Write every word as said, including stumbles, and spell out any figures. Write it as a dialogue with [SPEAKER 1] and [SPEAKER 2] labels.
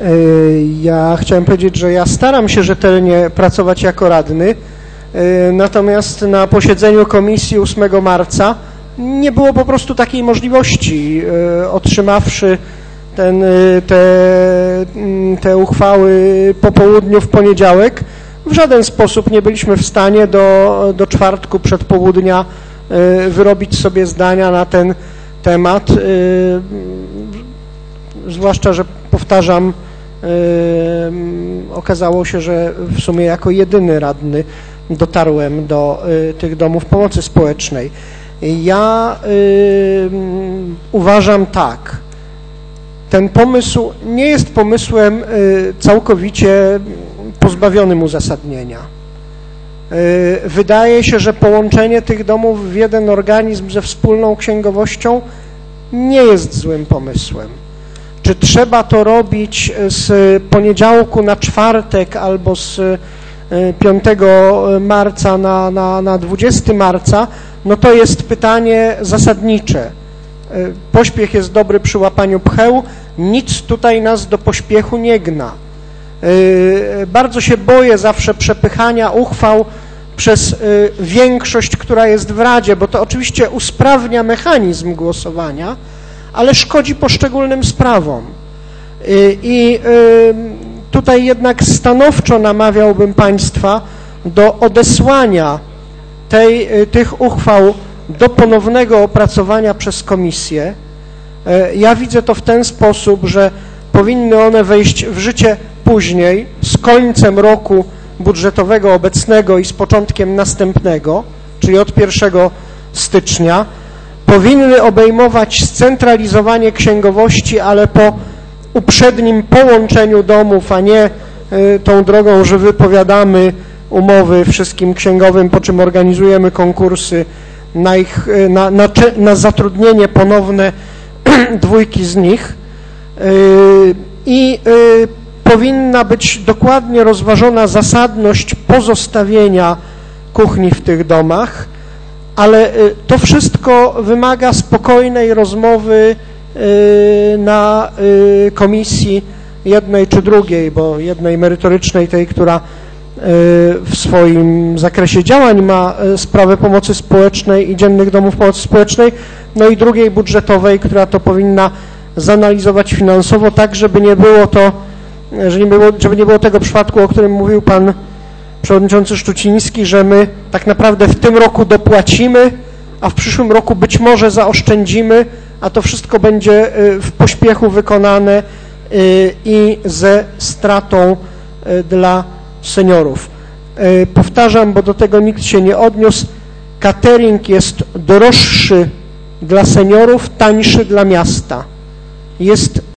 [SPEAKER 1] Ja chciałem powiedzieć, że ja staram się rzetelnie pracować jako radny, natomiast na posiedzeniu komisji ósmego marca nie było po prostu takiej możliwości. Otrzymawszy ten, te, te uchwały po południu w poniedziałek, w żaden sposób nie byliśmy w stanie do, do czwartku przed południa wyrobić sobie zdania na ten temat, zwłaszcza, że powtarzam, okazało się, że w sumie jako jedyny radny dotarłem do tych domów pomocy społecznej. Ja uważam tak, ten pomysł nie jest pomysłem całkowicie pozbawionym uzasadnienia. Wydaje się, że połączenie tych domów w jeden organizm ze wspólną księgowością nie jest złym pomysłem. Czy trzeba to robić z poniedziałku na czwartek albo z piątego marca na, na, na dwudziestego marca, no to jest pytanie zasadnicze. Pośpiech jest dobry przy łapaniu pcheł, nic tutaj nas do pośpiechu nie gna. Bardzo się boję zawsze przepychania uchwał przez większość, która jest w Radzie, bo to oczywiście usprawnia mechanizm głosowania, ale szkodzi poszczególnym sprawom. I tutaj jednak stanowczo namawiałbym Państwa do odesłania tej, tych uchwał do ponownego opracowania przez komisję. Ja widzę to w ten sposób, że powinny one wejść w życie później, z końcem roku budżetowego obecnego i z początkiem następnego, czyli od pierwszego stycznia. Powinny obejmować scentralizowanie księgowości, ale po uprzednim połączeniu domów, a nie y, tą drogą, że wypowiadamy umowy wszystkim księgowym, po czym organizujemy konkursy na, ich, na, na, na zatrudnienie ponowne dwójki z nich. Y, I y, powinna być dokładnie rozważona zasadność pozostawienia kuchni w tych domach, ale to wszystko wymaga spokojnej rozmowy na komisji jednej czy drugiej, bo jednej merytorycznej, tej, która w swoim zakresie działań ma sprawę pomocy społecznej i dziennych domów pomocy społecznej, no i drugiej budżetowej, która to powinna zanalizować finansowo, tak żeby nie było to, żeby nie było, żeby nie było tego przypadku, o którym mówił pan przewodniczący Szczuciński, że my tak naprawdę w tym roku dopłacimy, a w przyszłym roku być może zaoszczędzimy, a to wszystko będzie w pośpiechu wykonane i ze stratą dla seniorów. Powtarzam, bo do tego nikt się nie odniósł, catering jest droższy dla seniorów, tańszy dla miasta. Jest